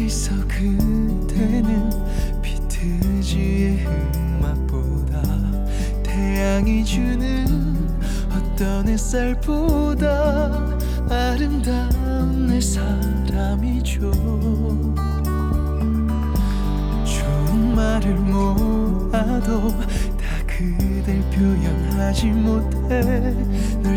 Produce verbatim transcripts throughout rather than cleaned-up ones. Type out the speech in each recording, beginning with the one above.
있어 그대는 비트지의 음악보다 태양이 주는 어떤 햇살보다 아름다운 내 사람이죠. 좋은 말을 모아도 다 그댈 표현하지 못해 널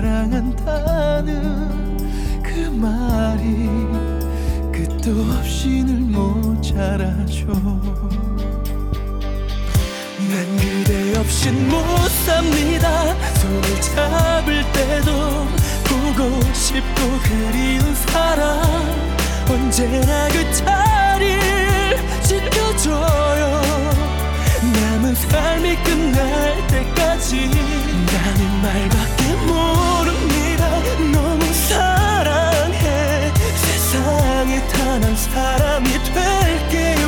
사랑한다는 그 말이 끝도 없이 늘 모자라죠. 난 그대 없인 못 삽니다. 손을 잡을 때도 보고 싶고 그리운 사람 언제나 그 자리를 지켜줘요. 남은 삶이 끝날 때까지 나는 말밖에 모릅니다. 너무 사랑해. 세상에 단 한 사람이 될게요.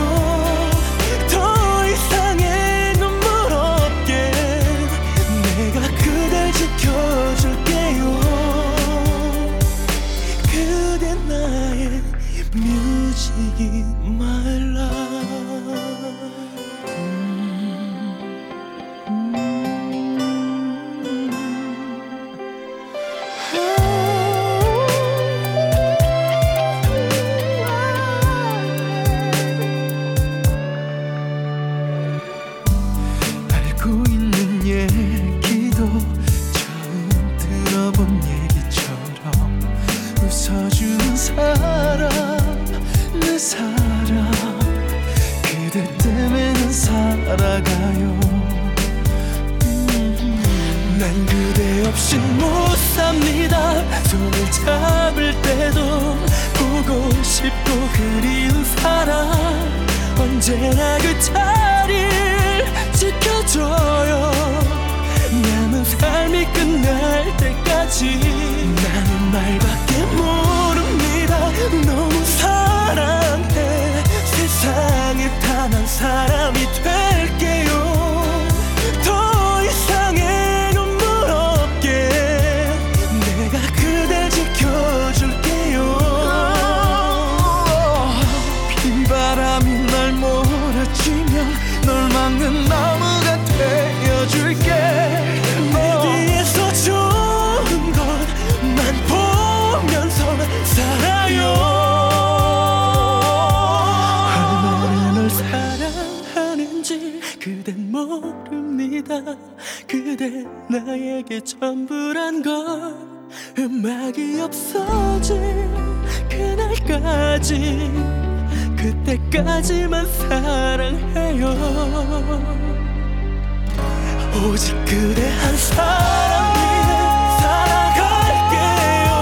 더 이상의 눈물 없게 내가 그댈 지켜줄게요. 그대 나의 뮤직인 my love. 알고 있는 얘기도 처음 들어본 얘기처럼 웃어주는 사람 내 사람 그대 때문에 난 살아가요. 음, 난 그대 없인 못 삽니다. 손을 잡을 때도 보고 싶고 그리운 사람 언제나 그 자리를 지켜줘요. 남은 삶이 끝날 때까지 나는 말밖에 모릅니다. 너무 사랑해. 세상에 단 한 사람이 될게요. 더 이상의 눈물 없게 내가 그댈 지켜줄게요. 비바람이 날 몰아치면 널 막는 나무가 되어줄게. 내 뒤에서 좋은 것만 보면서 살아요. 얼마나 널 사랑하는지 그댄 모릅니다. 그대 나에게 전부란 걸. 음악이 없어질 그날까지 그때까지만 사랑해요. 오직 그대 한 사람 위해 살아갈게요.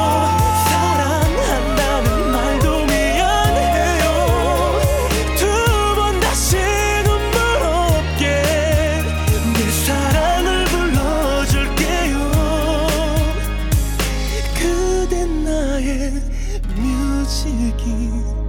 사랑한다는 말도 미안해요. 두 번 다시 눈물 없게 내 사랑을 불러줄게요. 그대 나의 뮤직이